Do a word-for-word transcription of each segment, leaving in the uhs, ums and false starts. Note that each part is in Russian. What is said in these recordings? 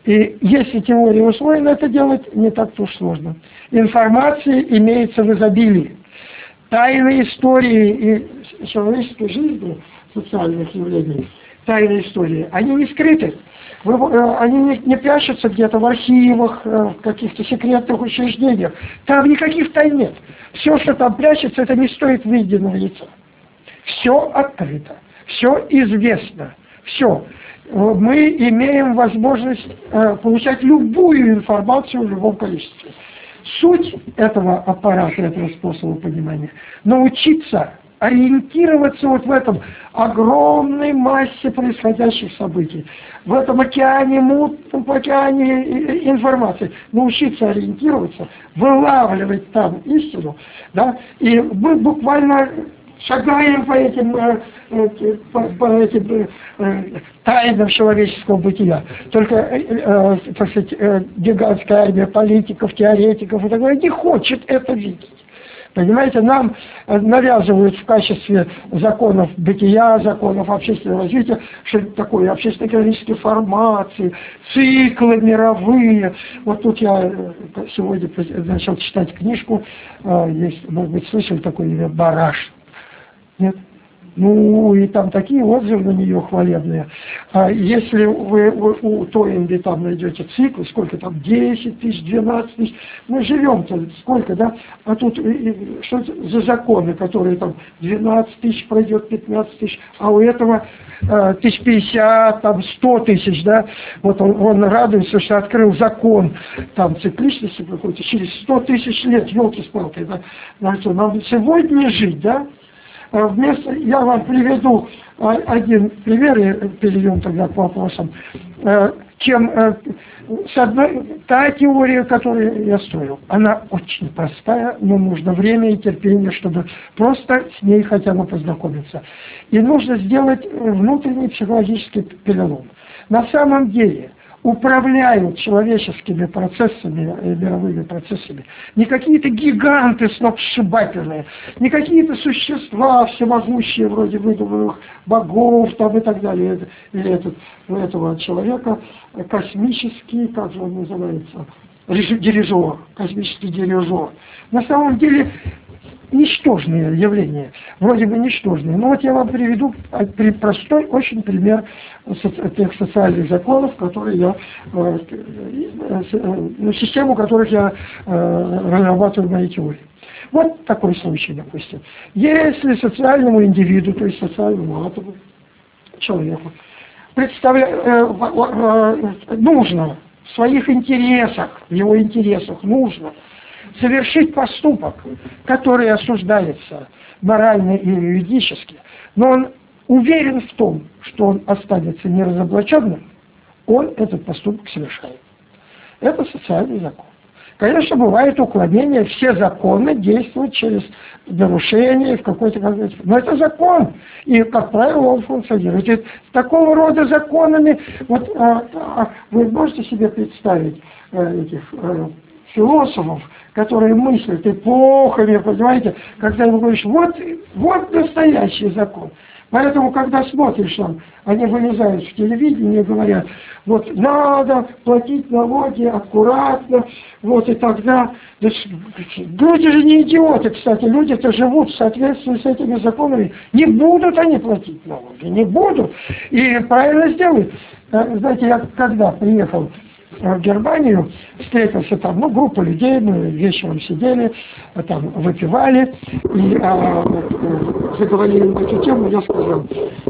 И если теория усвоена, это делать не так-то уж сложно. Информация имеется в изобилии. Тайны истории и человеческой жизни, социальных явлений, тайны истории, они не скрыты. Они не, не прячутся где-то в архивах, в каких-то секретных учреждениях. Там никаких тайн нет. Все, что там прячется, это не стоит выеденного яйца. Все открыто, все известно, все. Мы имеем возможность получать любую информацию в любом количестве. Суть этого аппарата, этого способа понимания – научиться ориентироваться вот в этом огромной массе происходящих событий, в этом океане, мутном океане информации, научиться ориентироваться, вылавливать там истину, да, и мы буквально шагаем по этим, по, по этим тайнам человеческого бытия. Только, так сказать, гигантская армия политиков, теоретиков и так далее не хочет это видеть. Понимаете, нам навязывают в качестве законов бытия, законов общественного развития, что это такое общественно-экономические формации, циклы мировые. Вот тут я сегодня начал читать книжку, есть, может быть, слышали такое имя Бараш. Нет? Ну, и там такие отзывы на нее хвалебные. А если вы, вы у Тойнби там найдете циклы, сколько там, десять тысяч, двенадцать тысяч, мы живем-то сколько, да? А тут что это за законы, которые там двенадцать тысяч пройдет, пятнадцать тысяч, а у этого э, тысяч пятьдесят, там сто тысяч, да? Вот он, он радуется, что открыл закон там цикличности какой-то через сто тысяч лет, елки-спалки, да? Нам сегодня жить, да? Вместо, я вам приведу один пример, и перейдем тогда к вопросам. Чем с одной, та теория, которую я строил, она очень простая, но нужно время и терпение, чтобы просто с ней хотя бы познакомиться. И нужно сделать внутренний психологический перелом. На самом деле управляют человеческими процессами, мировыми процессами не какие-то гиганты сногсшибательные, не какие-то существа всемогущие, вроде выдуманных богов там и так далее, или этот, у этого человека космический, как же он называется, дирижер, космический дирижер. На самом деле ничтожные явления, вроде бы ничтожные. Но вот я вам приведу простой очень пример тех социальных законов, которые я, ну, систему которых я разрабатываю в моей теории. Вот такой случай, допустим. Если социальному индивиду, то есть социальному атому, человеку, представля... нужно в своих интересах, в его интересах нужно совершить поступок, который осуждается морально и юридически, но он уверен в том, что он останется неразоблаченным, он этот поступок совершает. Это социальный закон. Конечно, бывает уклонение, все законы действуют через нарушение в какой-то конкретной... Но это закон, и, как правило, он функционирует. И такого рода законами, вот а, а, вы можете себе представить а, этих а, философов, которые мыслят эпохами, понимаете, когда ему говоришь, вот, вот настоящий закон. Поэтому, когда смотришь там, они вылезают в телевидении и говорят, вот надо платить налоги аккуратно, вот и тогда... Люди же не идиоты, кстати, люди-то живут в соответствии с этими законами. Не будут они платить налоги, не будут. И правильно сделают. Знаете, я когда приехал в Германию, встретился там, ну, группа людей, мы вечером сидели, там, выпивали, и а, заговорили на эту тему, я сказал,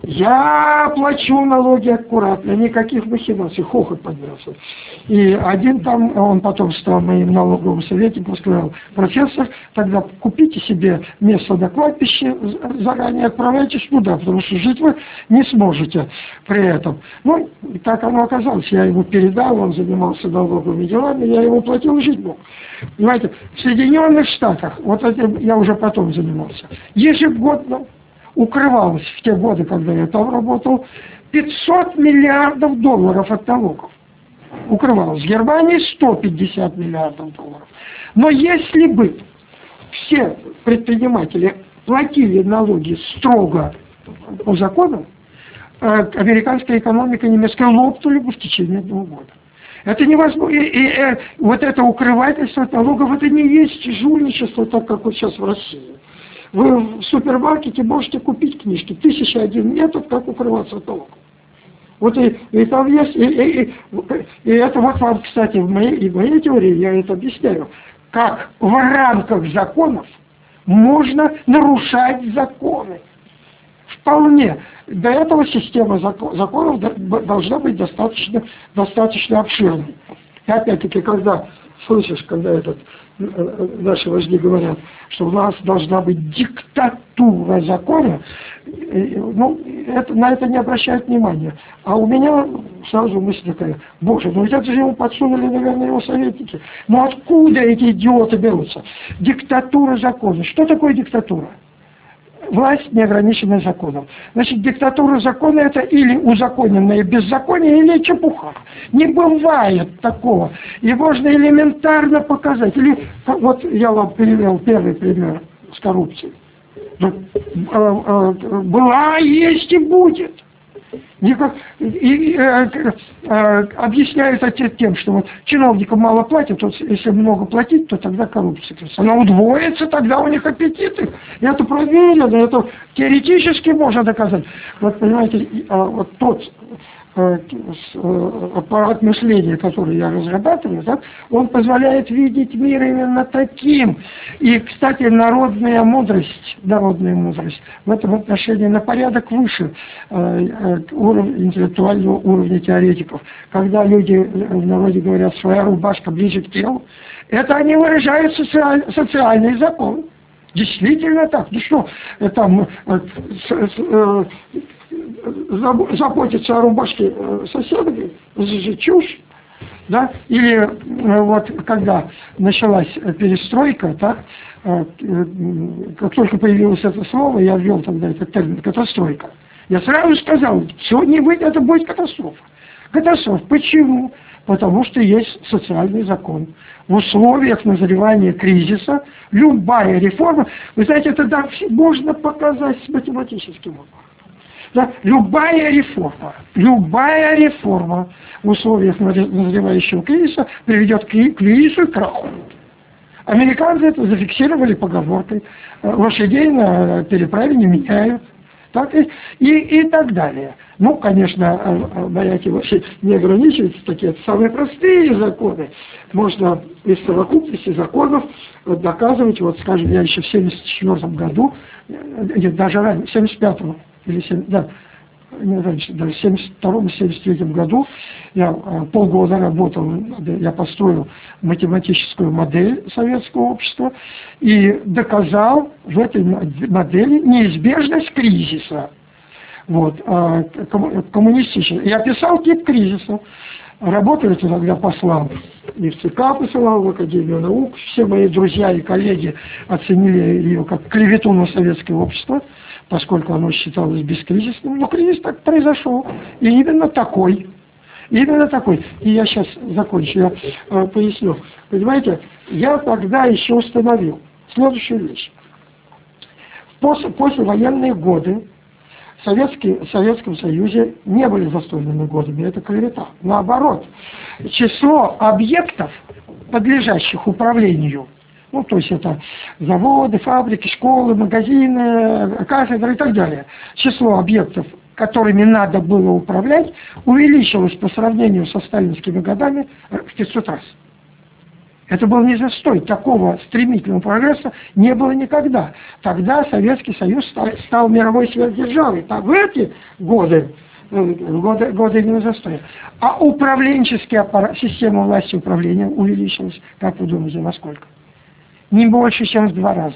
я плачу налоги аккуратно, никаких махинаций, хохот поднялся. И один там, он потом стал моим налоговым советником, сказал, профессор, тогда купите себе место на кладбище, заранее отправляйтесь туда, потому что жить вы не сможете при этом. Ну, так оно оказалось, я ему передал, он занимался налоговыми делами, я ему платил и жить мог. Понимаете, в Соединенных Штатах, вот этим я уже потом занимался, ежегодно укрывалось в те годы, когда я там работал, пятьсот миллиардов долларов от налогов. Укрывалось. В Германии сто пятьдесят миллиардов долларов. Но если бы все предприниматели платили налоги строго по закону, американская экономика немецкая лопнули бы в течение одного года. Это невозможно. И, и, и вот это укрывательство от налогов, это не есть жульничество, так как вот сейчас в России. Вы в супермаркете можете купить книжки. Тысяча один метод, как укрываться от налогов. Вот и, и там есть, и, и, и, и это вот вам, кстати, в моей, и в моей теории я это объясняю, как в рамках законов можно нарушать законы. Вполне. До этого система законов должна быть достаточно, достаточно обширной. И опять-таки, когда слышишь, когда этот, наши вожди говорят, что у нас должна быть диктатура закона, ну, это, на это не обращают внимания. А у меня сразу мысль такая: боже, ну ведь это же ему подсунули, наверное, его советники. Ну откуда эти идиоты берутся? Диктатура закона. Что такое диктатура? Власть, не ограниченная законом. Значит, диктатура закона — это или узаконенное беззаконие, или чепуха. Не бывает такого. И можно элементарно показать. Или, вот я вам привел первый пример с коррупцией. Была, есть и будет. Никак, и, и, э, э, объясняют это тем, что вот чиновникам мало платят, вот если много платить, то тогда коррупция. Она удвоится, тогда у них аппетиты. Это проверено, это теоретически можно доказать. Вот понимаете, вот тот аппарат мышления, который я разрабатываю, так, он позволяет видеть мир именно таким. И, кстати, народная мудрость, народная мудрость в этом отношении на порядок выше э, уровня, интеллектуального уровня теоретиков. Когда люди в народе говорят «своя рубашка ближе к телу», это они выражают социаль, социальный закон. Действительно так. Ну что, там... Э, э, заботиться о рубашке соседа, это же чушь, да? Или вот когда началась перестройка, так, как только появилось это слово, я ввел тогда этот термин «катастройка». Я сразу сказал, сегодня будет, это будет катастрофа. Катастрофа. Почему? Потому что есть социальный закон. В условиях назревания кризиса любая реформа, вы знаете, это да, можно показать с математическим образом. Да, любая реформа, любая реформа в условиях назревающего кризиса приведет к кризису и краху. Американцы это зафиксировали поговоркой: лошадей на переправе не меняют. Так, и, и, и так далее. Ну, конечно, моряки вообще не ограничиваются, такие самые простые законы. Можно из совокупности законов доказывать, вот, скажем, я еще в семьдесят четвёртом году, нет, даже ранее, в семьдесят пятом, или семьдесят, да, не раньше, даже в семьдесят втором — семьдесят третьем году я полгода работал, я построил математическую модель советского общества и доказал в этой модели неизбежность кризиса. Вот, коммунистический. Я описал тип кризиса. Работали тогда послом и в ЦК посылал, в Академию наук. Все мои друзья и коллеги оценили ее как клевету на советское общество, поскольку оно считалось бескризисным. Но кризис так произошел. И именно такой. Именно такой. И я сейчас закончу, я э, поясню. Понимаете, я тогда еще установил следующую вещь. После, послевоенные годы в Советский, в Советском Союзе не были застойными годами, это клевета. Наоборот, число объектов, подлежащих управлению, ну, то есть это заводы, фабрики, школы, магазины, кафедры и так далее, число объектов, которыми надо было управлять, увеличилось по сравнению со сталинскими годами в пятьсот раз. Это был не застой, такого стремительного прогресса не было никогда. Тогда Советский Союз стал, стал мировой сверхдержавой. Так, в эти годы, годы, годы именно застоя. А управленческий аппарат, система власти управления увеличилась, как вы думаете, во сколько? Не больше, чем в два раза.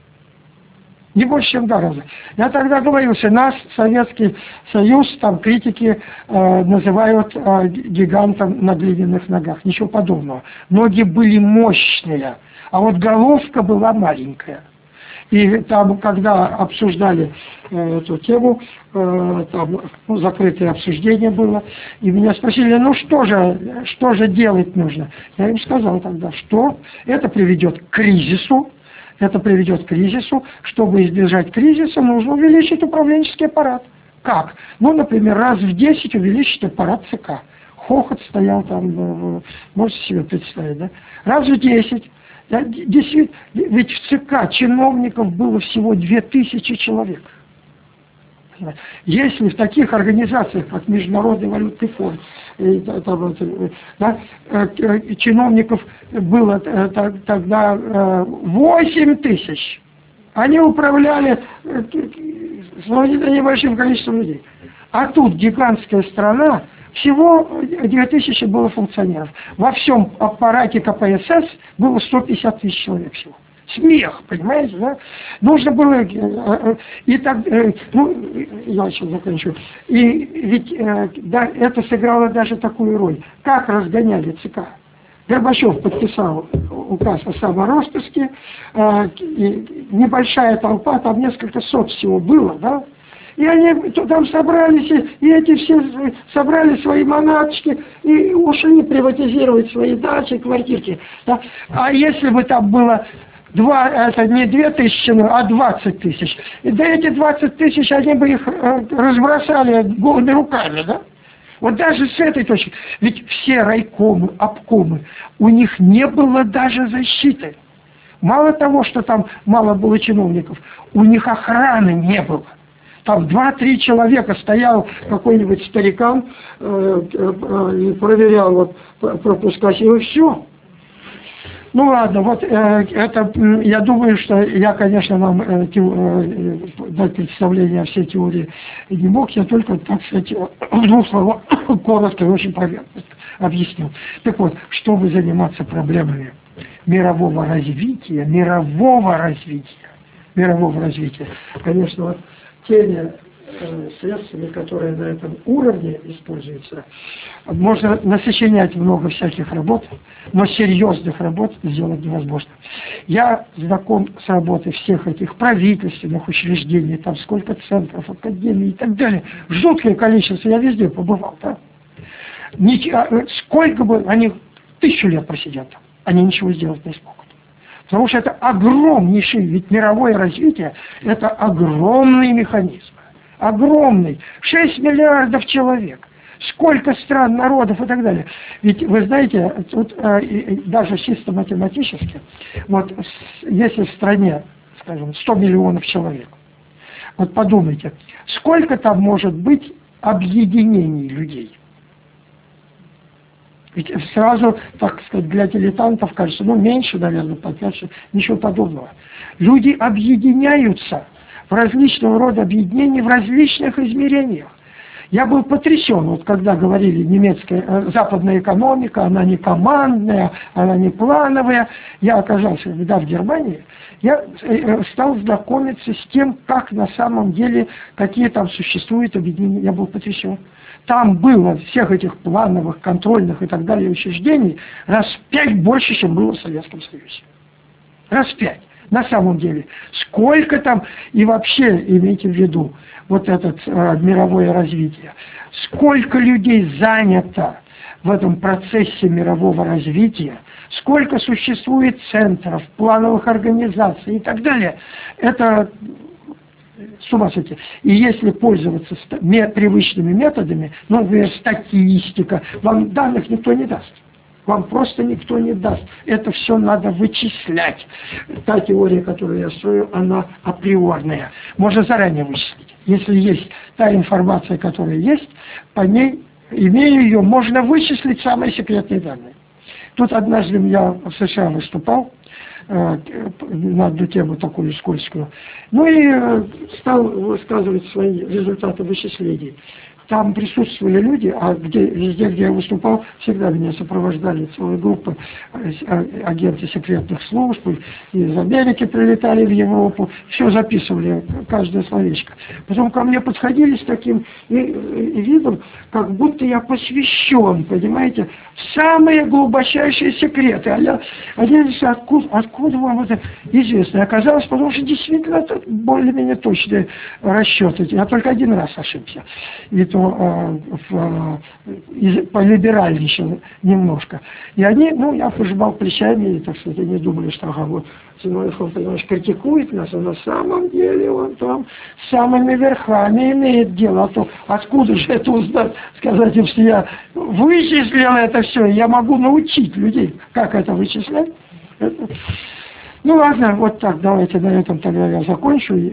Не больше, чем в два раза. Я тогда говорил, что нас, Советский Союз, там критики э, называют э, гигантом на глиняных ногах. Ничего подобного. Ноги были мощные, а вот головка была маленькая. И там, когда обсуждали э, эту тему, э, там ну, закрытое обсуждение было, и меня спросили, ну что же, что же делать нужно? Я им сказал тогда, что это приведет к кризису. Это приведет к кризису. Чтобы избежать кризиса, нужно увеличить управленческий аппарат. Как? Ну, например, раз в десять увеличить аппарат ЦК. хохот стоял там, можете себе представить, да? Раз в десять. Да, действительно, ведь в ЦК чиновников было всего две тысячи человек. Если в таких организациях, как Международный валютный фонд, да, чиновников было тогда восемь тысяч, они управляли небольшим количеством людей. А тут гигантская страна, всего две тысячи было функционеров. Во всем аппарате ка пэ эс эс было сто пятьдесят тысяч человек всего. Смех, понимаете, да? Нужно было, и так, ну, я сейчас заканчиваю, и ведь да, это сыграло даже такую роль. Как разгоняли ЦК? Горбачев подписал указ о самороспуске, небольшая толпа, там несколько сот всего было, да? И они там собрались, и эти все собрали свои манаточки и ушли приватизировать свои дачи, квартирки. Да? А если бы там было два, это не две тысячи, а двадцать тысяч, и да эти двадцать тысяч, они бы их разбросали голыми руками, да? Вот даже с этой точки, ведь все райкомы, обкомы, у них не было даже защиты. Мало того, что там мало было чиновников, у них охраны не было. Там два-три человека стоял какой-нибудь старикан э, э, и проверял вот, пропускать, и все. Ну ладно, вот э, это, я думаю, что я, конечно, вам э, те, э, дать представление о всей теории не мог, я только, так сказать, в двух словах, коротко и очень поверхностно объяснил. Так вот, чтобы заниматься проблемами мирового развития, мирового развития, мирового развития, конечно, вот теми э, средствами, которые на этом уровне используются, можно насочинять много всяких работ, но серьезных работ сделать невозможно. Я знаком с работой всех этих правительственных учреждений, там сколько центров, академий и так далее. Жуткое количество, я везде побывал, да? Ничего, сколько бы они тысячу лет просидят там, они ничего сделать не смогут. Потому что это огромнейший, ведь мировое развитие – это огромный механизм. Огромный. шесть миллиардов человек. Сколько стран, народов и так далее. Ведь вы знаете, тут э, даже чисто математически, вот если в стране, скажем, сто миллионов человек, вот подумайте, сколько там может быть объединений людей? Ведь сразу, так сказать, для дилетантов кажется, ну, меньше, наверное, по пять, ничего подобного. Люди объединяются в различного рода объединения, в различных измерениях. Я был потрясен, вот когда говорили немецкая, западная экономика, она не командная, она не плановая. Я оказался, когда в Германии, я стал знакомиться с тем, как на самом деле, какие там существуют объединения. Я был потрясен. Там было всех этих плановых, контрольных и так далее учреждений раз в пять больше, чем было в Советском Союзе. Раз в пять. На самом деле. Сколько там, и вообще имейте в виду, вот это э, мировое развитие, сколько людей занято в этом процессе мирового развития, сколько существует центров, плановых организаций и так далее. Это с ума сойти. И если пользоваться привычными методами, ну, например, статистика, вам данных никто не даст. Вам просто никто не даст. Это все надо вычислять. Та теория, которую я строю, она априорная. Можно заранее вычислить. Если есть та информация, которая есть, по ней, имея ее, можно вычислить самые секретные данные. Тут однажды я в США выступал на одну тему такую скользкую. Ну и стал высказывать свои результаты вычислений. Там присутствовали люди, а где, везде, где я выступал, всегда меня сопровождали целая группа агенты секретных служб, из Америки прилетали в Европу, все записывали, каждое словечко. Потом ко мне подходили с таким и, и видом, как будто я посвящен, понимаете, в самые глубочайшие секреты. А я, а я говорю, откуда, откуда вам это известно? И оказалось, потому что действительно это более-менее точные расчеты. Я только один раз ошибся. И то ну, в, из, полиберальнейшим немножко. И они, ну, я пожимал плечами, и, так сказать, они думали, что, ага, вот, Зиновьев, он, понимаешь, критикует нас, а на самом деле он там с самыми верхами имеет дело. А то откуда же это узнать, сказать им, что я вычислил это все, я могу научить людей, как это вычислять. Это... Ну ладно, вот так, давайте на этом тогда я закончу.